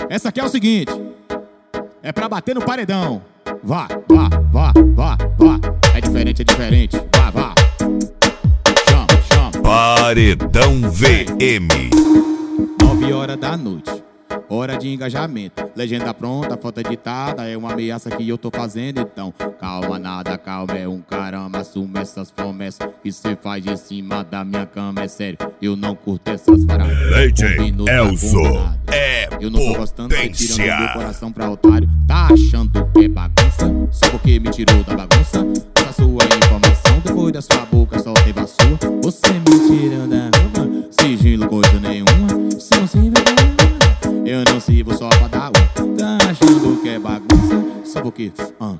Essa aqui é o seguinte, é pra bater no paredão. Vá, vá, vá, vá, vá. É diferente, vá, vá. Chama, chama. Paredão VM. 9 horas da noite, hora de engajamento. Legenda pronta, foto editada. É uma ameaça que eu tô fazendo. Então, calma nada, calma, é um caramba. Assume essas promessas que cê faz em cima da minha cama. É sério, eu não curto essas paradas. DJ Elzo é eu não tô gostando, cê tirando meu coração pra otário. Tá achando que é bagunça? Só porque me tirou da bagunça. Essa sua informação, depois da sua boca só teve a sua. Você me tirou da roupa, sigilo coisa nenhuma. Se não se eu não sirvo só pra dar um. Tá achando que é bagunça? Só porque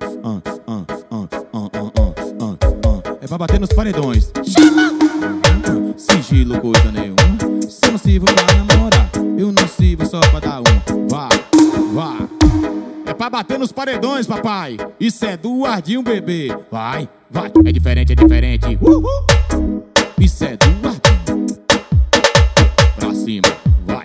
é pra bater nos paredões. Chama! Sigilo coisa nenhuma. Se eu não sirvo pra namorar, eu não sirvo só pra dar um. Vá, vá. É pra bater nos paredões, papai. Isso é do Ardinho, bebê. Vai, vai. É diferente, uhul. Isso é do Ardinho. Pra cima, vai.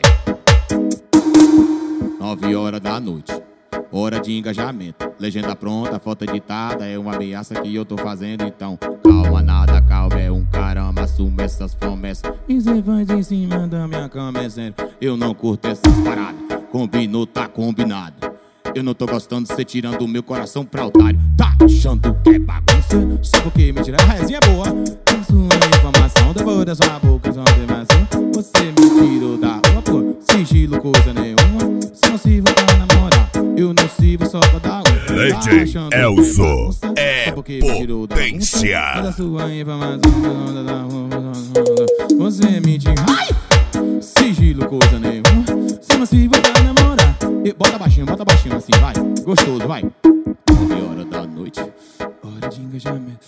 9 horas da noite, hora de engajamento. Legenda pronta, foto editada. É uma ameaça que eu tô fazendo. Então, calma nada, calma, é um caramba. Assume essas promessas e cê faz em cima da minha cama. É sério, eu não curto essas paradas. Combinou, tá combinado. Eu não tô gostando de cê tirando o meu coração pra otário. Tá achando que é bagunça? Só porque me tira a resinha boa. A sua informação, depois da sua boca só tem vazio. Você me tirou da rua, pô. Sigilo coisa nenhuma. Se não sirvo pra namorar, eu não sirvo só pra dar um. DJ Elzo é potência. A sua informação, você me tirou. Sigilo coisa nenhuma. Se não sirvo pra namorar, bota baixinho assim, vai. Gostoso, vai. 9 horas da noite, hora de engajamento.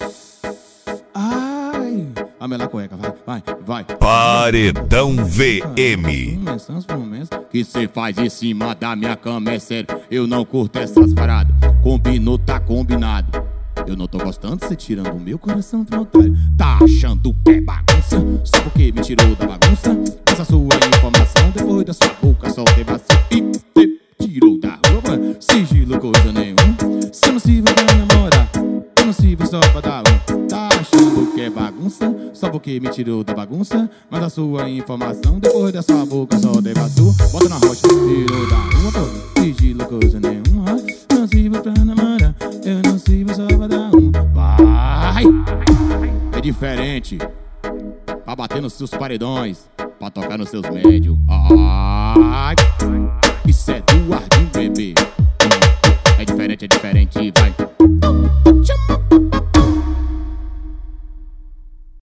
Ai, a mela cueca, vai. Paredão VM. Essas promessas que cê faz em cima da minha cama. É sério, eu não curto essas paradas. Combinou, tá combinado. Eu não tô gostando de cê tirando o meu coração pra otário. Tá achando que é bagunça? Só porque me tirou da bagunça. Essa sua informação, depois da sua boca só tem vazio. E tirou da roupa, sigilo coisa nenhuma. Se eu não sirvo pra namorar, eu não sirvo só pra dar um. Tá achando que é bagunça? Só porque me tirou da bagunça. Mas a sua informação, depois da sua boca só tem vazio. Bota na rocha, tirou da roupa, sigilo coisa nenhuma. Não sirvo pra namorar, eu não sirvo só pra dar um. Vai! É diferente. Pra bater nos seus paredões, pra tocar nos seus médios. Ai! Isso é do Ardinho, bebê. É diferente, vai.